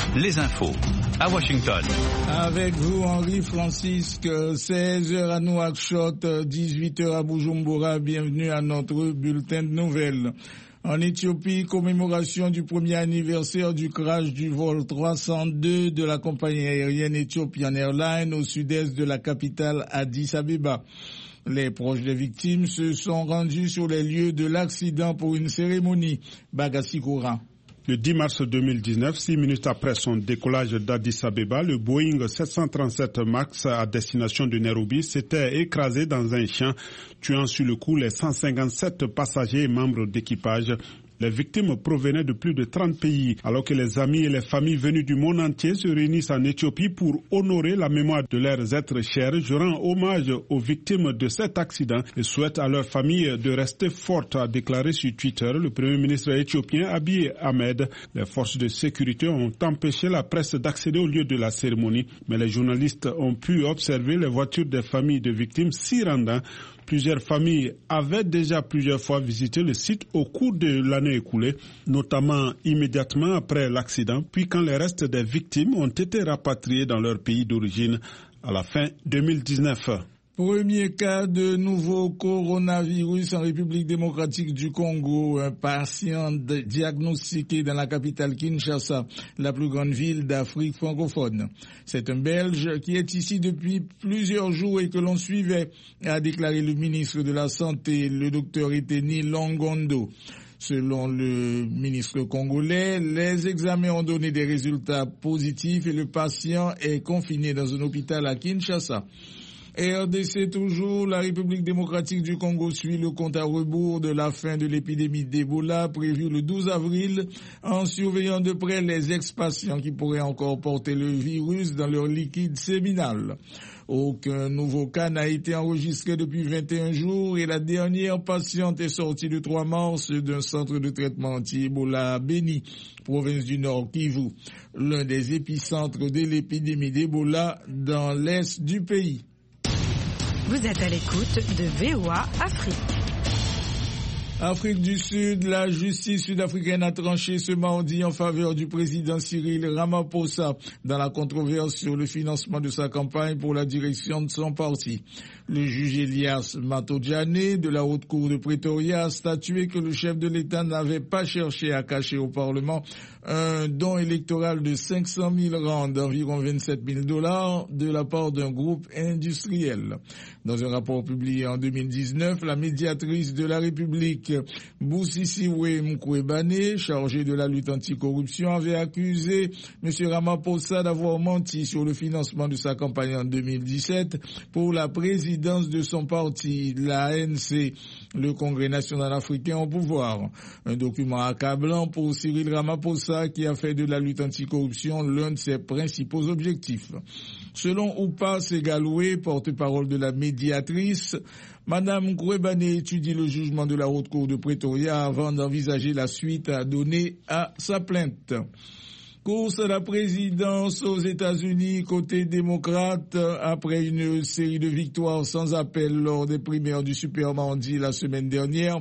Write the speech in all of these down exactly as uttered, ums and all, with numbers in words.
les infos à Washington. Avec vous, Henri Francisque, seize heures à Nouakchott, dix-huit heures à Bujumbura. Bienvenue à notre bulletin de nouvelles. En Éthiopie, commémoration du premier anniversaire du crash du vol trois cent deux de la compagnie aérienne Ethiopian Airlines au sud-est de la capitale Addis Abeba. Les proches des victimes se sont rendus sur les lieux de l'accident pour une cérémonie. Bagassi Koura. Le dix mars deux mille dix-neuf, six minutes après son décollage d'Addis Abeba, le Boeing sept cent trente-sept MAX à destination de Nairobi s'était écrasé dans un champ, tuant sur le coup les cent cinquante-sept passagers et membres d'équipage. Les victimes provenaient de plus de trente pays, alors que les amis et les familles venues du monde entier se réunissent en Éthiopie pour honorer la mémoire de leurs êtres chers. Je rends hommage aux victimes de cet accident et souhaite à leurs familles de rester fortes, a déclaré sur Twitter le Premier ministre éthiopien Abiy Ahmed. Les forces de sécurité ont empêché la presse d'accéder au lieu de la cérémonie, mais les journalistes ont pu observer les voitures des familles de victimes s'y rendant. Plusieurs familles avaient déjà plusieurs fois visité le site au cours de l'année écoulée, notamment immédiatement après l'accident, puis quand les restes des victimes ont été rapatriés dans leur pays d'origine à la fin deux mille dix-neuf. Premier cas de nouveau coronavirus en République démocratique du Congo. Un patient diagnostiqué dans la capitale Kinshasa, la plus grande ville d'Afrique francophone. C'est un Belge qui est ici depuis plusieurs jours et que l'on suivait, a déclaré le ministre de la Santé, le docteur Eteni Longondo. Selon le ministre congolais, les examens ont donné des résultats positifs et le patient est confiné dans un hôpital à Kinshasa. R D C toujours, la République démocratique du Congo suit le compte à rebours de la fin de l'épidémie d'Ebola prévue le douze avril en surveillant de près les ex-patients qui pourraient encore porter le virus dans leur liquide séminal. Aucun nouveau cas n'a été enregistré depuis vingt et un jours et la dernière patiente est sortie le trois mars d'un centre de traitement anti-Ebola à Beni, province du Nord Kivu, l'un des épicentres de l'épidémie d'Ebola dans l'est du pays. Vous êtes à l'écoute de V O A Afrique. Afrique du Sud, la justice sud-africaine a tranché ce mardi en faveur du président Cyril Ramaphosa dans la controverse sur le financement de sa campagne pour la direction de son parti. Le juge Elias Matodjane de la Haute Cour de Pretoria a statué que le chef de l'État n'avait pas cherché à cacher au Parlement un don électoral de cinq cent mille rand, d'environ vingt-sept mille dollars, de la part d'un groupe industriel. Dans un rapport publié en deux mille dix-neuf, la médiatrice de la République, Busisiwe Mkwebane, chargée de la lutte anticorruption, avait accusé M. Ramaphosa d'avoir menti sur le financement de sa campagne en deux mille dix-sept pour la présidence de son parti, l'A N C, le Congrès national africain au pouvoir. Un document accablant pour Cyril Ramaphosa qui a fait de la lutte anticorruption l'un de ses principaux objectifs. Selon Oupa Segaloué, porte-parole de la médiatrice, Madame Mkwebane étudie le jugement de la Haute Cour de Pretoria avant d'envisager la suite à donner à sa plainte. Course à la présidence aux États-Unis côté démocrate après une série de victoires sans appel lors des primaires du Super Mardi la semaine dernière.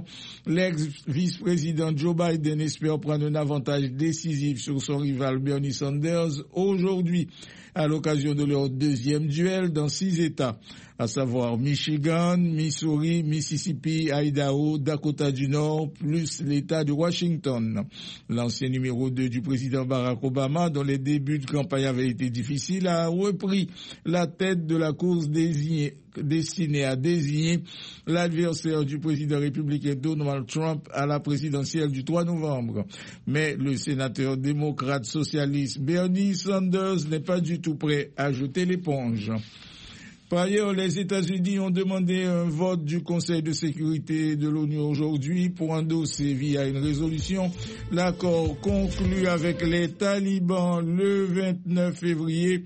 L'ex-vice-président Joe Biden espère prendre un avantage décisif sur son rival Bernie Sanders aujourd'hui à l'occasion de leur deuxième duel dans six États, à savoir Michigan, Missouri, Mississippi, Idaho, Dakota du Nord, plus l'État de Washington. L'ancien numéro deux du président Barack Obama, dont les débuts de campagne avaient été difficiles, a repris la tête de la course désignée, destinée à désigner l'adversaire du président républicain Donald Trump à la présidentielle du trois novembre. Mais le sénateur démocrate socialiste Bernie Sanders n'est pas du tout prêt à jeter l'éponge. Par ailleurs, les États-Unis ont demandé un vote du Conseil de sécurité de l'ONU aujourd'hui pour endosser via une résolution l'accord conclu avec les talibans le vingt-neuf février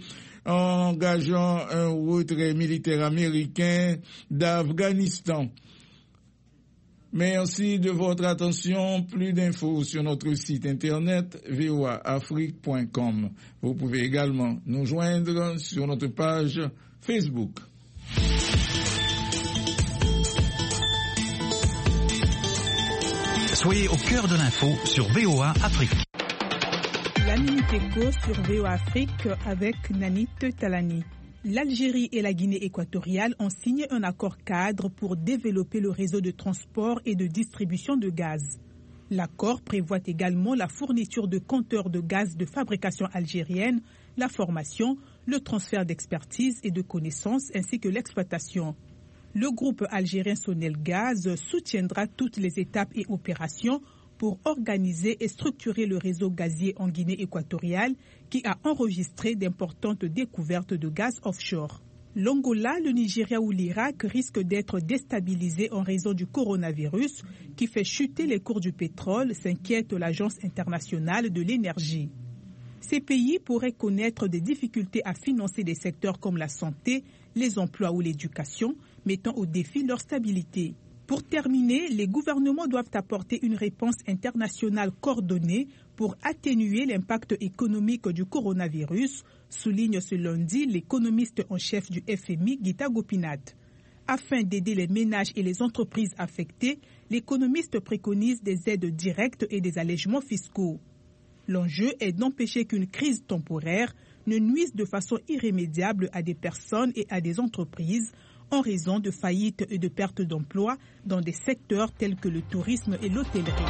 engageant un retrait militaire américain d'Afghanistan. Merci de votre attention. Plus d'infos sur notre site internet v o a afrique point com. Vous pouvez également nous joindre sur notre page Facebook. Soyez au cœur de l'info sur V O A Afrique. La Minute Éco sur V O A Afrique avec Nanit Talani. L'Algérie et la Guinée équatoriale ont signé un accord cadre pour développer le réseau de transport et de distribution de gaz. L'accord prévoit également la fourniture de compteurs de gaz de fabrication algérienne, la formation, le transfert d'expertise et de connaissances ainsi que l'exploitation. Le groupe algérien Sonelgaz soutiendra toutes les étapes et opérations pour organiser et structurer le réseau gazier en Guinée équatoriale qui a enregistré d'importantes découvertes de gaz offshore. L'Angola, le Nigeria ou l'Irak risquent d'être déstabilisés en raison du coronavirus qui fait chuter les cours du pétrole, s'inquiète l'Agence internationale de l'énergie. Ces pays pourraient connaître des difficultés à financer des secteurs comme la santé, les emplois ou l'éducation, mettant au défi leur stabilité. Pour terminer, les gouvernements doivent apporter une réponse internationale coordonnée pour atténuer l'impact économique du coronavirus, souligne ce lundi l'économiste en chef du F M I, Gita Gopinath. Afin d'aider les ménages et les entreprises affectées, l'économiste préconise des aides directes et des allègements fiscaux. L'enjeu est d'empêcher qu'une crise temporaire ne nuise de façon irrémédiable à des personnes et à des entreprises en raison de faillites et de pertes d'emplois dans des secteurs tels que le tourisme et l'hôtellerie.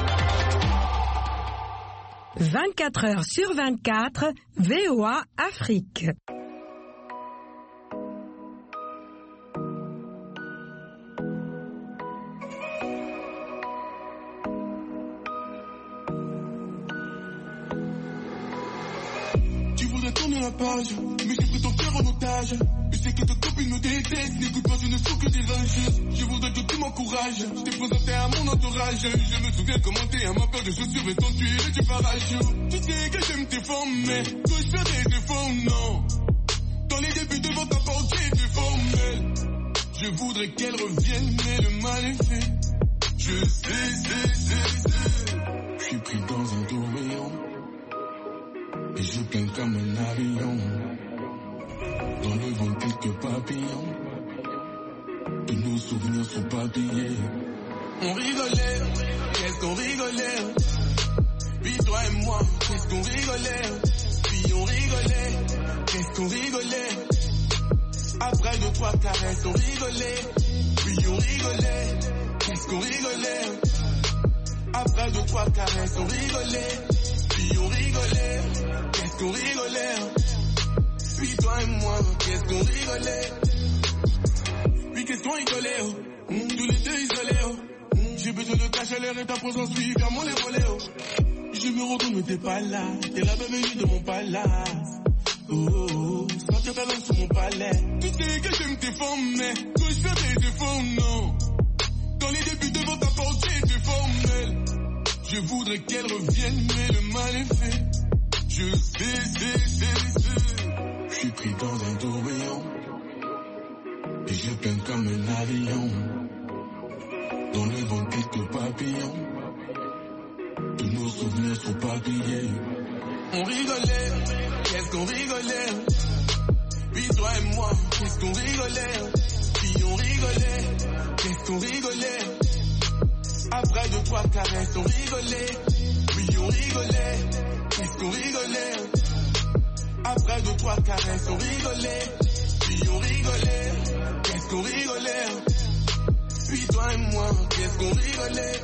vingt-quatre heures sur vingt-quatre, V O A Afrique. Tu voudrais tourner la page, mais j'ai pris ton cœur en otage. Je sais que ta copine me déteste, n'écoute pas, je ne suis que des rages. Je voudrais que tu m'encourages, je t'ai présenté à mon entourage. Je me souviens comment t'es à ma paire de chaussures et ton tuile et du barrage. Tu sais que j'aime tes formes, mais que je fais des défauts, non. Dans les débuts devant ta porte, j'ai été formelle. Je voudrais qu'elle revienne, mais le mal est fait. Je sais, sais, sais, sais. Je suis pris dans un tourbillon et je plains comme un avion. Dans le vent quelques papillons, tous nos souvenirs sont papillés. On rigolait, qu'est-ce qu'on rigolait. Puis toi et moi, qu'est-ce qu'on rigolait. Puis on rigolait, qu'est-ce qu'on rigolait. Après deux, trois caresses, on rigolait. Puis on rigolait, qu'est-ce qu'on rigolait. Après deux, trois caresses, on rigolait. Puis on rigolait, qu'est-ce qu'on rigolait. Puis toi et moi, qu'est-ce qu'on rigolait. Puis qu'est-ce qu'on rigolait, oh. Mmh, tous les deux isolés, oh. Mmh, j'ai besoin de ta chaleur et ta présence, oui, car mon les volets, oh. Je me retourne, mais t'es pas là. T'es la bienvenue de mon palace. Oh, oh, oh. Sentir ta langue sur mon palais. Tu sais que j'aime tes formes, mais que je fais des défauts, non. Dans les débuts devant ta porte, j'ai été formelle. Je voudrais qu'elle revienne, mais le mal est fait. Je sais, sais, sais, sais. Je suis pris dans un tourbillon et je plains comme un avion. Dans le vent quelques papillons, tous nos souvenirs sont papillés. On rigolait, qu'est-ce qu'on rigolait. Puis toi et moi, qu'est-ce qu'on rigolait. Puis on rigolait, qu'est-ce qu'on rigolait. Après deux, trois caresses, on rigolait. Puis on rigolait, qu'est-ce qu'on rigolait. Après deux, trois caresses, on rigolait. Puis on rigolait, qu'est-ce qu'on rigolait. Puis toi et moi, qu'est-ce qu'on rigolait.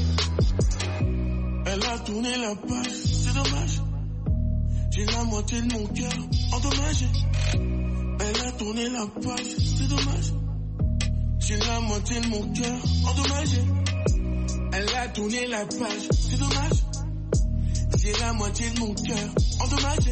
Elle a tourné la page, c'est dommage. J'ai la moitié de mon cœur endommagé. Elle a tourné la page, c'est dommage. J'ai la moitié de mon cœur endommagé. Elle a tourné la page, c'est dommage. J'ai la moitié de mon cœur endommagé.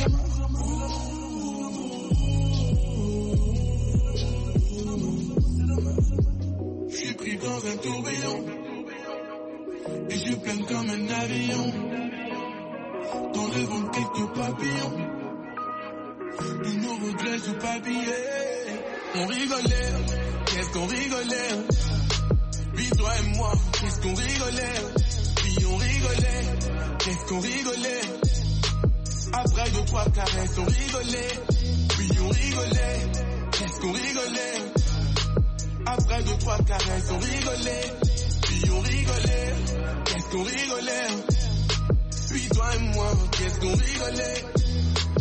Je suis pris dans un tourbillon et je plains comme un avion. Dans le vent quelques papillons, tous nos regrets sous papier. On rigolait, qu'est-ce qu'on rigolait. Puis toi et moi, qu'est-ce qu'on rigolait. Puis on rigolait, qu'est-ce qu'on rigolait. Après deux, trois caresses, on rigolait. Puis on rigolait, qu'est-ce qu'on rigolait. Après deux, trois caresses, on rigolait. Puis on rigolait, qu'est-ce qu'on rigolait. puis toi et moi, qu'est-ce qu'on rigolait.